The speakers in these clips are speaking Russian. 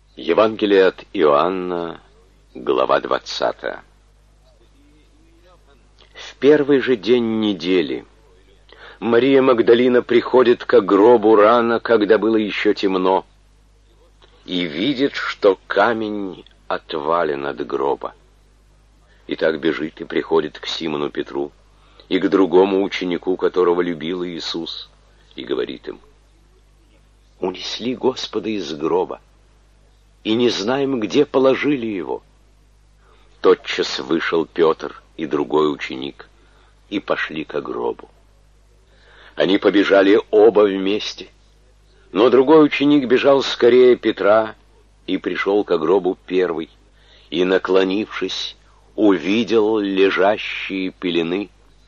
Евангелие от Иоанна, глава 20. В первый же день недели Мария Магдалина приходит к гробу рано, когда было еще темно, и видит, что камень отвален от гроба. И так бежит и приходит к Симону Петру и к другому ученику, которого любил Иисус, и говорит им: «Унесли Господа из гроба, и не знаем, где положили его». Тотчас вышел Петр и другой ученик, и пошли ко гробу. Они побежали оба вместе, но другой ученик бежал скорее Петра и пришел ко гробу первый, и, наклонившись, увидел лежащие пелены,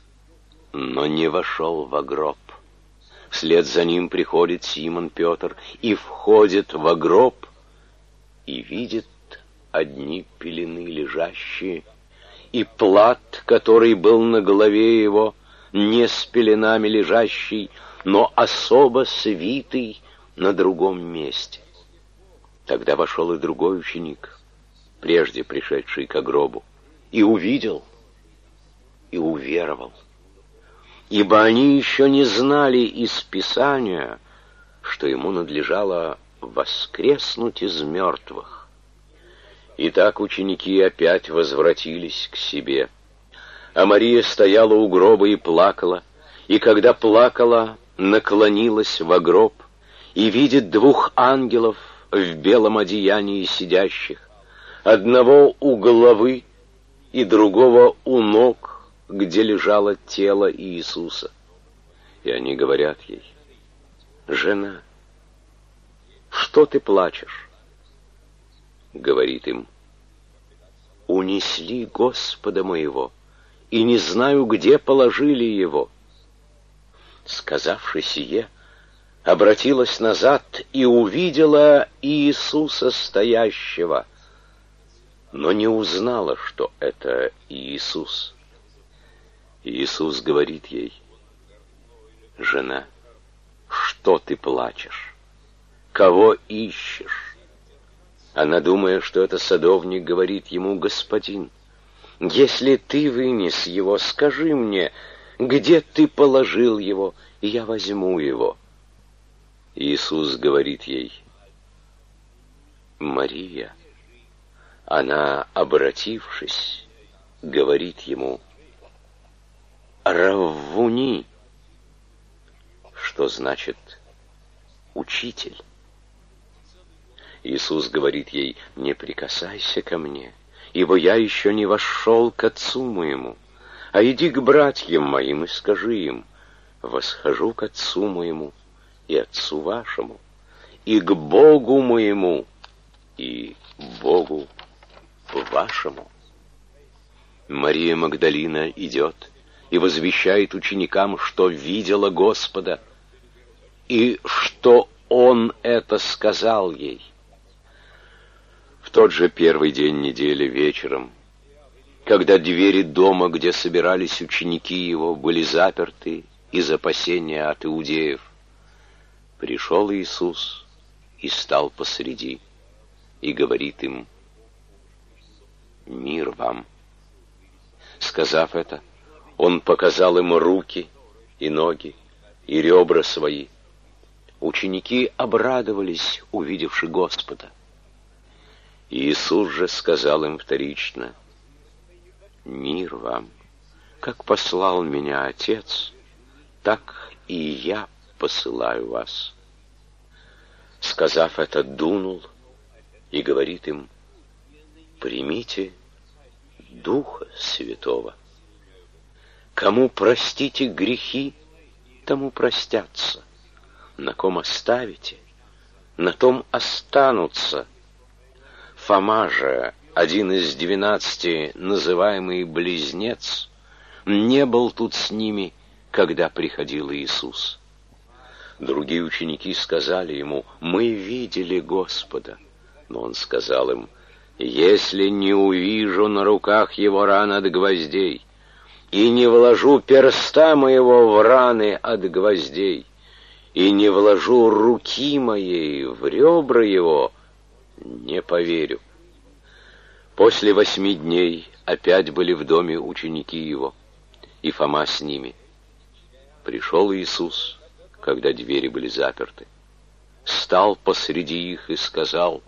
но не вошел во гроб. Вслед за ним приходит Симон Петр и входит во гроб, и видит одни пелены лежащие, и плат, который был на голове его, не с пеленами лежащий, но особо свитый на другом месте. Тогда вошел и другой ученик, прежде пришедший ко гробу, и увидел, и уверовал. Ибо они еще не знали из Писания, что ему надлежало воскреснуть из мертвых. Итак, ученики опять возвратились к себе. А Мария стояла у гроба и плакала, и когда плакала, наклонилась во гроб, и видит двух ангелов в белом одеянии сидящих, одного у головы и другого у ног, где лежало тело Иисуса. И они говорят ей: «Жена, что ты плачешь?» Говорит им: «Унесли Господа моего, и не знаю, где положили его». Сказавши сие, обратилась назад и увидела Иисуса стоящего, но не узнала, что это Иисус. Иисус говорит ей: «Жена, что ты плачешь? Кого ищешь?» Она, думая, что это садовник, говорит ему: «Господин, если ты вынес его, скажи мне, где ты положил его, и я возьму его». Иисус говорит ей: «Мария». Она, обратившись, говорит ему: «Раввуни», что значит «учитель». Иисус говорит ей: «Не прикасайся ко мне, ибо я еще не вошел к Отцу моему, а иди к братьям моим и скажи им: восхожу к Отцу моему и Отцу вашему, и к Богу моему и Богу вашему». Мария Магдалина идет и возвещает ученикам, что видела Господа, и что Он это сказал ей. В тот же первый день недели вечером, когда двери дома, где собирались ученики его, были заперты из опасения от иудеев, пришел Иисус и стал посреди, и говорит им: «Мир вам». Сказав это, Он показал им руки и ноги, и ребра свои. Ученики обрадовались, увидевши Господа. Иисус же сказал им вторично: «Мир вам! Как послал меня Отец, так и я посылаю вас». Сказав это, дунул и говорит им: «Примите Духа Святого. Кому простите грехи, тому простятся. На ком оставите, на том останутся». Фома же, один из 12, называемый Близнец, не был тут с ними, когда приходил Иисус. Другие ученики сказали ему: «Мы видели Господа». Но Он сказал им: «Если не увижу на руках его ран от гвоздей, и не вложу перста моего в раны от гвоздей, и не вложу руки моей в ребра его, Не поверю. После 8 дней опять были в доме ученики его, и Фома с ними. Пришел Иисус, когда двери были заперты, стал посреди их и сказал: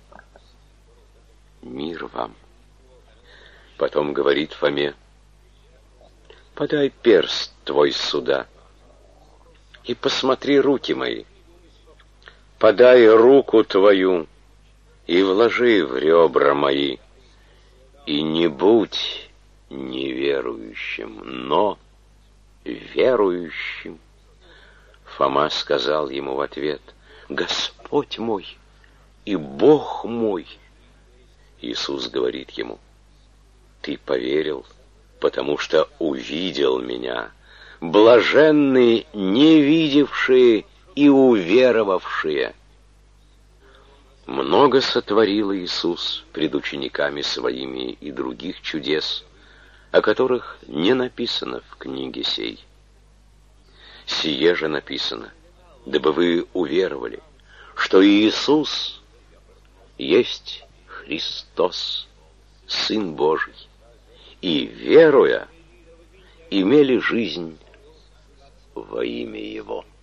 «Мир вам». Потом говорит Фоме: «Подай перст твой сюда и посмотри руки мои. Подай руку твою и вложи в ребра мои, и не будь неверующим, но верующим». Фома сказал ему в ответ: «Господь мой и Бог мой». Иисус говорит ему: «Ты поверил, потому что увидел меня. Блаженны не видевшие и уверовавшие». Много сотворил Иисус пред учениками своими и других чудес, о которых не написано в книге сей. Сие же написано, дабы вы уверовали, что Иисус есть Христос, Сын Божий, и, веруя, имели жизнь во имя Его.